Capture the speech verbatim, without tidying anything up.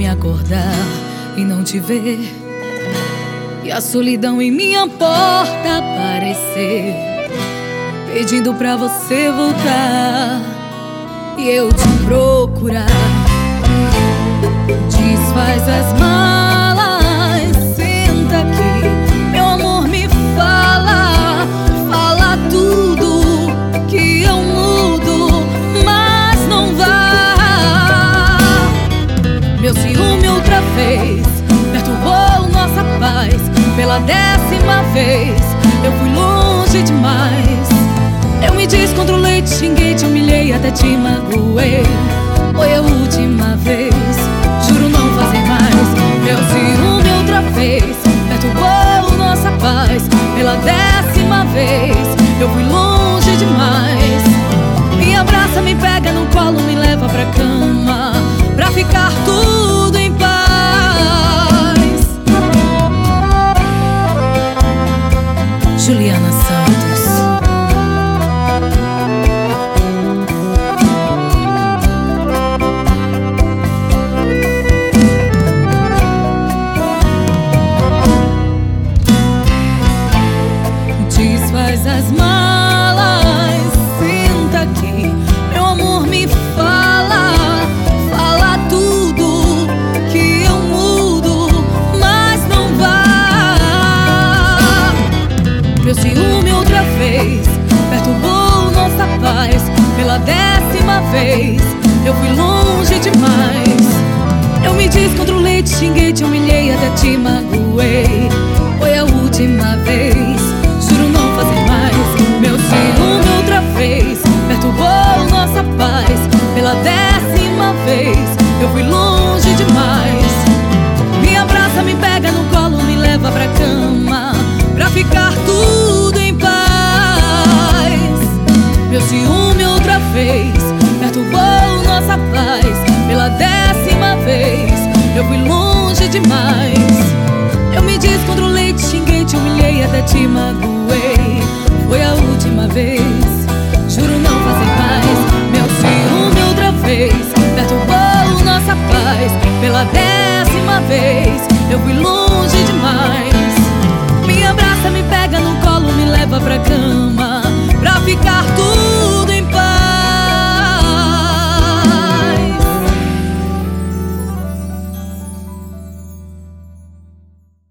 me acordar e não te ver, e a solidão em minha porta aparecer, pedindo pra você voltar e eu te procurar. Desfaz as malas, senta aqui, meu amor, me fala, fala tudo que eu mudo, mas não vá. Meu ciúme outra vez perturbou nossa paz, pela décima vez eu fui longe demais. Eu me descontrolei, te xinguei, te humilhei, até te magoei. Foi a última vez, juro não fazer mais. Meu ciúme outra vez perturbou nossa paz, pela décima vez eu fui longe demais. Me abraça, me pega no colo, me leva pra cama, pra ficar tudo em paz. Juliana Santos. Desfaz as malas, senta aqui, meu amor, me fala, fala tudo que eu mudo, mas não vá. Meu ciúme outra vez perturbou nossa paz, pela décima vez eu fui longe demais. Eu me descontrolei, te xinguei, te humilhei, até te magoei. Foi a última vez, juro não fazer mais. Meu ciúme outra vez perturbou nossa paz, pela décima vez eu fui longe demais. Me abraça, me pega no colo, me leva pra cama, pra ficar tudo em paz. Meu ciúme outra vez perturbou nossa paz, pela décima vez eu fui longe demais. Eu me descontrolei, te xinguei, te humilhei, até te magoei. Foi a última vez, juro não fazer mais. Meu ciúme outra vez perturbou nossa paz, pela décima vez eu fui longe demais. Me abraça, me pega no colo, me leva pra cama, pra ficar tudo